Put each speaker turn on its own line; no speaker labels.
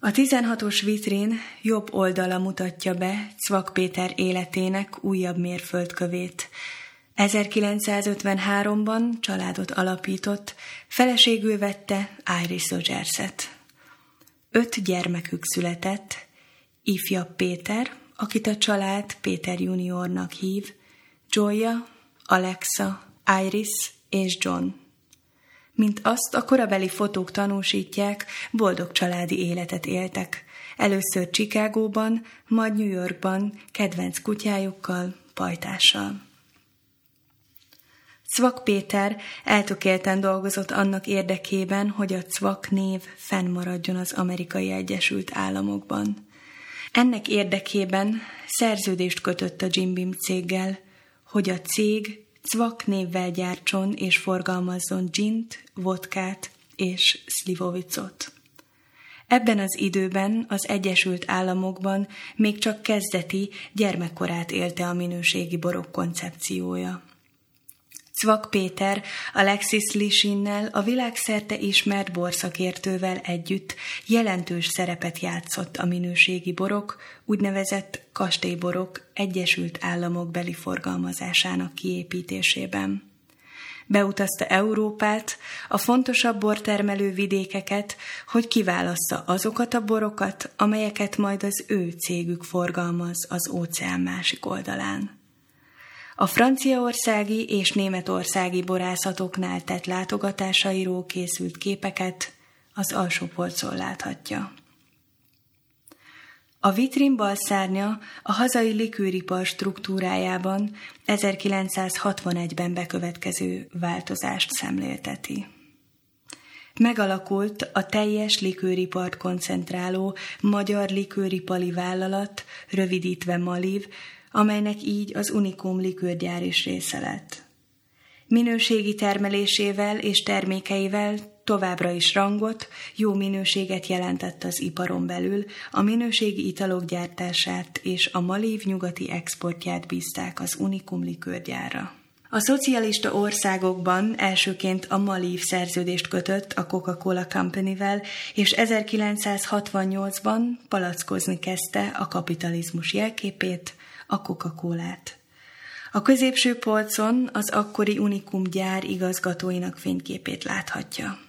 A 16-os vitrin jobb oldala mutatja be Cvak Péter életének újabb mérföldkövét. 1953-ban családot alapított, feleségül vette Iris Rogers-et. 5 gyermekük született, ifjabb Péter, akit a család Péter juniornak hív, Joya, Alexa, Iris és John. Mint azt a korabeli fotók tanúsítják, boldog családi életet éltek. Először Chicagóban, majd New Yorkban, kedvenc kutyájukkal, pajtással. Cvak Péter eltökélten dolgozott annak érdekében, hogy a Cvak név fennmaradjon az Amerikai Egyesült Államokban. Ennek érdekében szerződést kötött a Jim Beam céggel, hogy a cég Cvak névvel gyártson és forgalmazzon gint, vodkát és szlivovicot. Ebben az időben az Egyesült Államokban még csak kezdeti, gyermekkorát élte a minőségi borok koncepciója. Cvak Péter Alexis Lishinnel, a világszerte ismert borszakértővel együtt jelentős szerepet játszott a minőségi borok, úgynevezett kastélyborok Egyesült Államok beli forgalmazásának kiépítésében. Beutazta Európát, a fontosabb bortermelő vidékeket, hogy kiválassza azokat a borokat, amelyeket majd az ő cégük forgalmaz az óceán másik oldalán. A franciaországi és németországi borászatoknál tett látogatásairól készült képeket az alsó polcon láthatja. A vitrin bal szárnya a hazai likőripar struktúrájában 1961-ben bekövetkező változást szemlélteti. Megalakult a teljes likőripart koncentráló Magyar Likőripari Vállalat, rövidítve MALIV, amelynek így az Unikum likőrgyár is része lett. Minőségi termelésével és termékeivel továbbra is rangot, jó minőséget jelentett az iparon belül, a minőségi italok gyártását és a MALIV nyugati exportját bízták az Unikum likőrgyárra. A szocialista országokban elsőként a MALIV szerződést kötött a Coca-Cola Company-vel, és 1968-ban palackozni kezdte a kapitalizmus jelképét, a Coca-Colát. A középső polcon az akkori Unikum gyár igazgatóinak fényképét láthatja.